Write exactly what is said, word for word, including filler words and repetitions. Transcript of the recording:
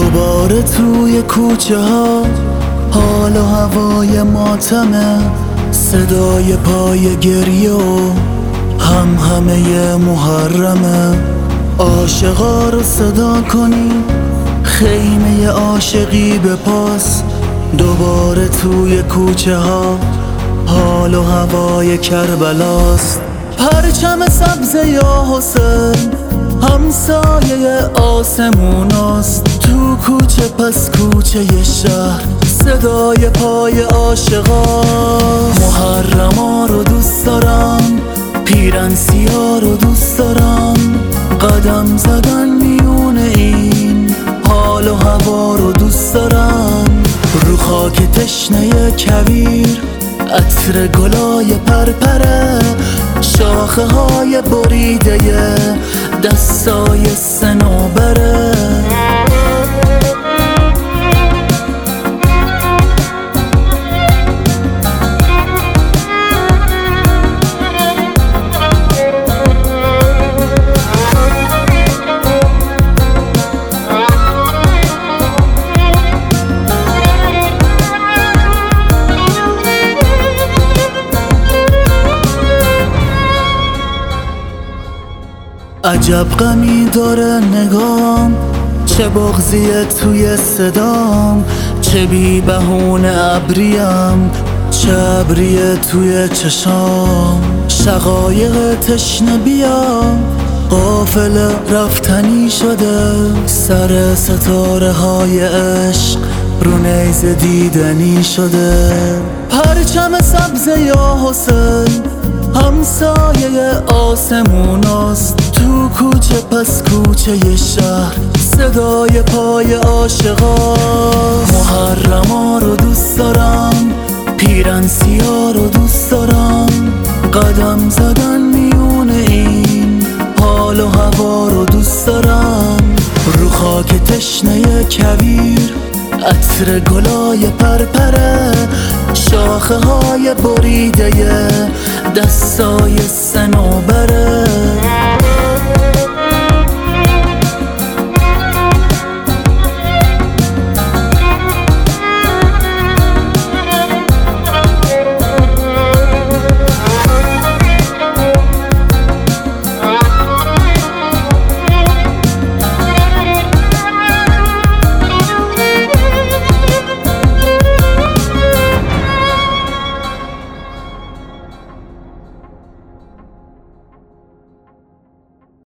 دوباره توی کوچه ها حال و هوای ماتمه، صدای پای گریه و هم همه محرمه. عاشقا رو صدا کنی، خیمه عاشقی به پاس. دوباره توی کوچه ها حال و هوای کربلاست. پرچم سبز یا حسین همسایه آسموناست. تو کوچه پس کوچه شهر صدای پای عاشقا. محرما رو دوست دارم، پیرن سیاه رو دوست دارم. قدم زدن میون این حال و هوا رو دوست دارم. رو خاک تشنه کویر عطر گلای پرپره، شاخه های بریده دستای صنوبره. عجب غمی داره نگام، چه بغضیه توی صدام. چه بی بهونه ابریم، چه ابریه توی چشام. شقایق تشنه بیا، قافله رفتنی شده. سر ستاره های عشق رو نیزه دیدنی شده. پرچم سبز یا حسین همسایه آسموناست. تو کوچه پس کوچه شهر صدای پای عاشقا. محرما رو دوست دارم، پیرن سیاه رو دوست دارم. قدم زدن میون این حال و هوا رو دوست دارم. رو خاک تشنه کویر عطر گلای پرپره، شاخه های بریده دستای صنوبره.